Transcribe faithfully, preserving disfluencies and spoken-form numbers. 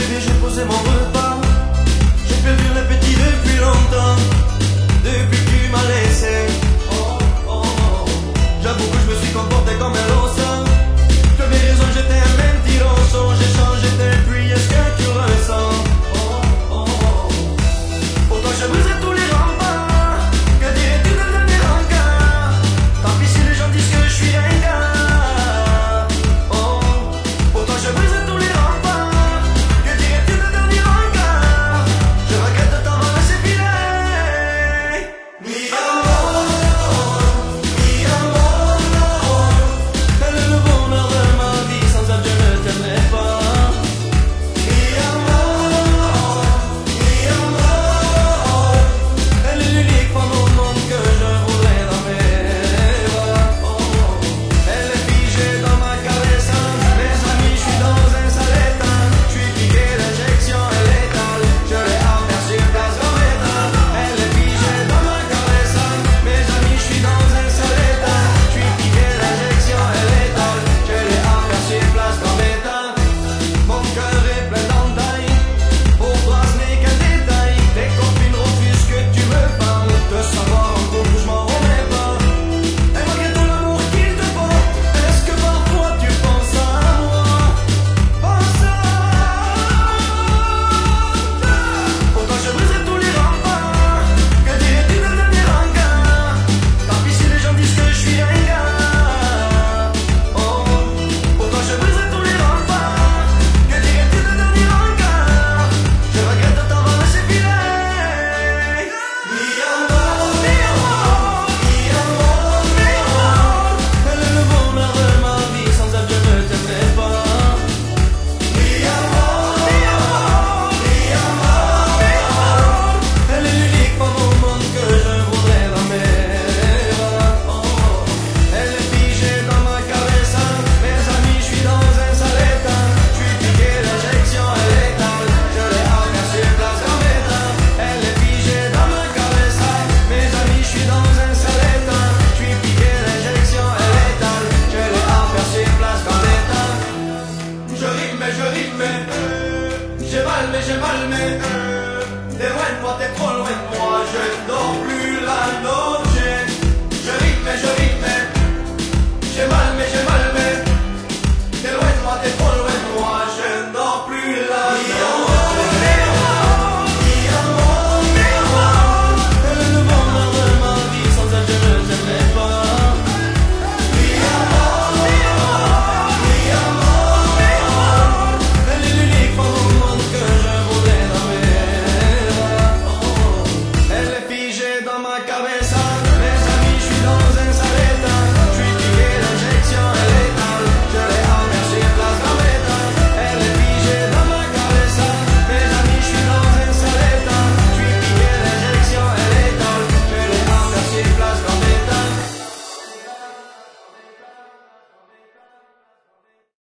bébé, j'ai posé mon repas. J'ai perdu l'appétit depuis longtemps, depuis que tu m'as laissé. Oh, oh, oh. J'avoue que je me suis comporté comme un losa. Tu avais raison, j'étais un mentiroso. J'ai changé depuis, est-ce que tu ressens? Oh, oh, oh. Pourtant je brisé tous les remparts. Que dirais-tu de devenir encore? Tant pis si les gens disent que je suis un gars. Oh, pourtant je brisé tous les remparts. Que dirais-tu de devenir encore? Je regrette de t'avoir laissé filer. Mi amor, mi amor. Elle est le bonheur de ma vie, sans elle je ne t'aimerais pas. Mi amor, mi amor. Elle est l'unique femme au monde que je voudrais dans mes bras. Oh, elle est figée dans ma cabeza. Mes amis, je suis dans un sale état. Je suis piqué d'injection, elle est létale. Je l'ai aperçue place Gambetta. Elle est figée dans ma cabeza. Mes amis, je suis dans un sale état. Je suis piqué d'injection, elle est létale. Je l'ai aperçue place Gambetta. Mon cœur est plein d'entailles. Pour toi ce n'est qu'un détail. Tes copines refusent que tu me parles. De savoir en couple je m'en remets pas. Et malgré tout l'amour qu'il te porte, est-ce que parfois tu penses à moi? Pense à pourtant je brisé tous les remparts. Que dirais-tu de devenir un gars? Tant pis si les gens disent que je suis un gars. Oh, pourtant je brisé tous les remparts. Que dirais-tu de devenir un gars? Je regrette de t'avoir laissé filer. Mi amor, mi amor, mi amor, mi amor. Elle est le bonheur de ma vie, sans elle je ne t'aimerais pas. Mi amor, mi amor, mi amor, mi amor. Elle est l'unique femme au monde que je voudrais dans mes bras. Oh, elle est figée dans ma cabeza. Mes amis, je suis dans un sale état. Je suis piqué d'injection, elle est létale. Je l'ai aperçue place Gambetta. Elle est figée dans ma cabeza. Mes amis, je suis dans un sale état. Je suis piqué d'injection, elle est létale. Je l'ai aperçue place Gambetta. Je rime, mais je rime, mais euh, j'ai mal, mais j'ai mal, mais euh, t'es loin de moi, t'es trop loin de moi, je dors plus.